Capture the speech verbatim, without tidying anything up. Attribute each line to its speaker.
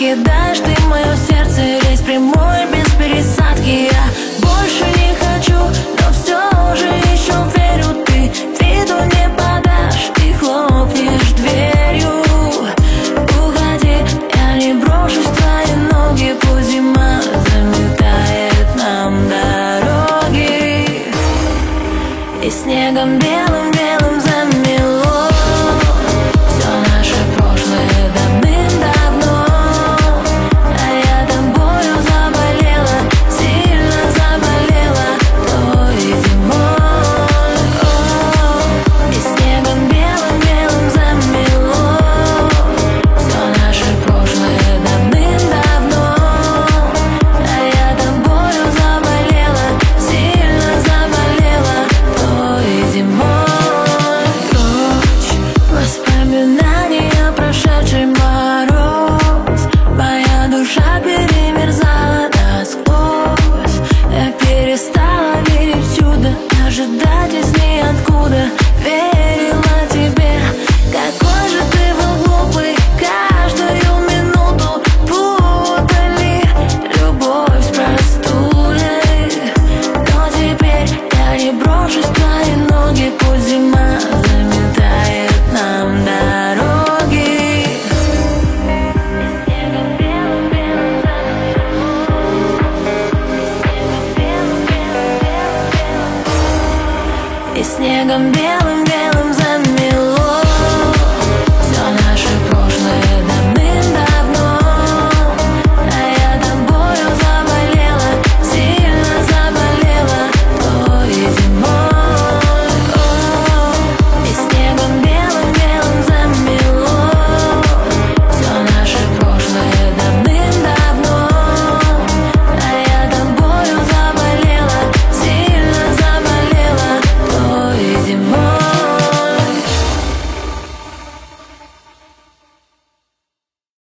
Speaker 1: покидаешь ты мое сердце, весь прямой, без пересадки. Я больше не хочу, но все же еще верю. Ты виду не подашь и хлопнешь дверью. Уходи, я не брошусь в твои ноги, пусть зима заметает нам дороги и снегом белым-белым замело все наше прошлое давным-давно. А я тобою заболела, сильно заболела той зимой. О, и снегом белым-белым замело все наше прошлое давным-давно. А я тобою заболела, сильно заболела той зимой. Прочь воспоминания, прошедший мороз, моя душа